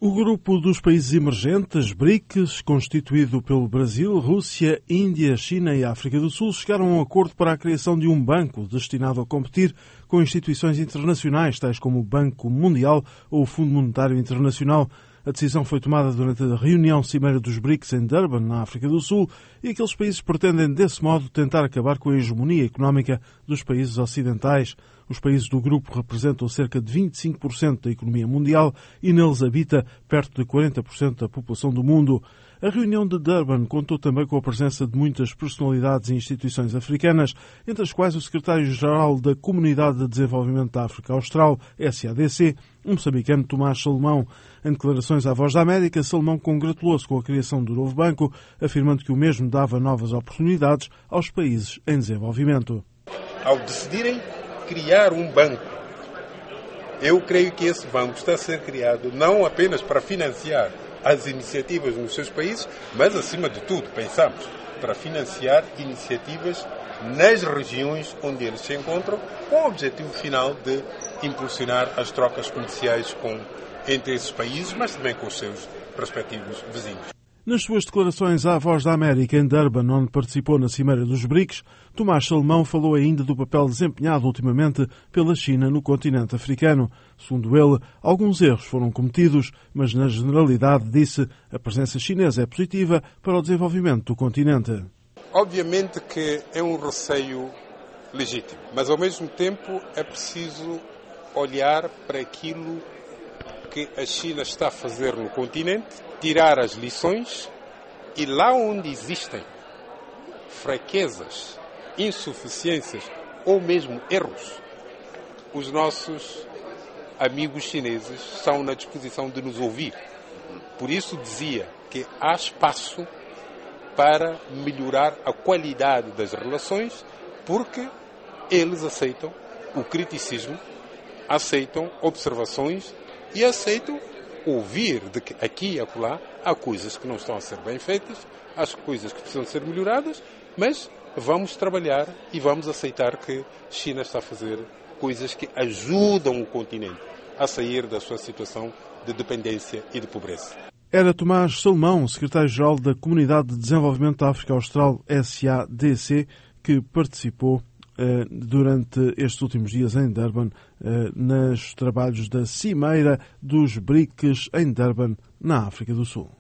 O grupo dos países emergentes, BRICS, constituído pelo Brasil, Rússia, Índia, China e África do Sul, chegaram a um acordo para a criação de um banco destinado a competir com instituições internacionais, tais como o Banco Mundial ou o Fundo Monetário Internacional. A decisão foi tomada durante a reunião cimeira dos BRICS em Durban, na África do Sul, e aqueles países pretendem, desse modo, tentar acabar com a hegemonia económica dos países ocidentais. Os países do grupo representam cerca de 25% da economia mundial e neles habita perto de 40% da população do mundo. A reunião de Durban contou também com a presença de muitas personalidades e instituições africanas, entre as quais o secretário-geral da Comunidade de Desenvolvimento da África Austral, SADC, o moçambicano Tomás Salomão. Em declarações à Voz da América, Salomão congratulou-se com a criação do novo banco, afirmando que o mesmo dava novas oportunidades aos países em desenvolvimento. Ao decidirem criar um banco, eu creio que esse banco está a ser criado não apenas para financiar as iniciativas nos seus países, mas, acima de tudo, pensamos, para financiar iniciativas nas regiões onde eles se encontram, com o objetivo final de impulsionar as trocas comerciais entre esses países, mas também com os seus respectivos vizinhos. Nas suas declarações à Voz da América em Durban, onde participou na Cimeira dos BRICS, Tomás Salomão falou ainda do papel desempenhado ultimamente pela China no continente africano. Segundo ele, alguns erros foram cometidos, mas na generalidade, disse, a presença chinesa é positiva para o desenvolvimento do continente. Obviamente que é um receio legítimo, mas ao mesmo tempo é preciso olhar para aquilo que a China está a fazer no continente, tirar as lições e lá onde existem fraquezas, insuficiências ou mesmo erros, os nossos amigos chineses estão na disposição de nos ouvir. Por isso dizia que há espaço para melhorar a qualidade das relações, porque eles aceitam o criticismo, aceitam observações e aceitam ouvir de que aqui e acolá há coisas que não estão a ser bem feitas, há coisas que precisam ser melhoradas, mas vamos trabalhar e vamos aceitar que a China está a fazer coisas que ajudam o continente a sair da sua situação de dependência e de pobreza. Era Tomás Salomão, secretário-geral da Comunidade de Desenvolvimento da África Austral, SADC, que participou durante estes últimos dias em Durban, nos trabalhos da Cimeira dos BRICS em Durban, na África do Sul.